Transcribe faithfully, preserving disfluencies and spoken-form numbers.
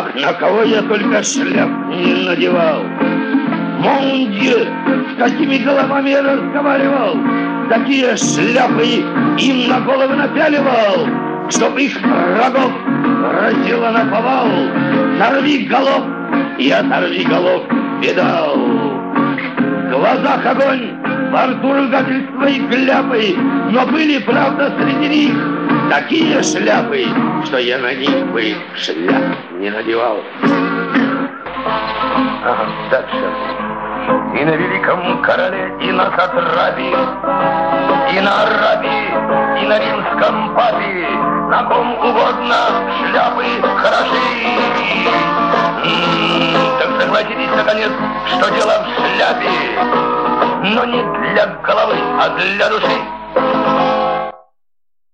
Ах, на кого я только шляп не надевал! Мундир, с какими головами я разговаривал, такие шляпы им на головы напяливал, чтоб их врагов разило наповал. Сорви голов и оторви голов, видал. В глазах огонь, во рту ругательства и кляпы, но были, правда, среди них такие шляпы, что я на них бы шляп не надевал. Ага, дальше. И на великом короле, и на сатрапе, и на арабе, и на римском папе, на ком угодно шляпы хороши. М-м, так согласитесь, наконец, что дело в шляпе, но не для головы, а для души.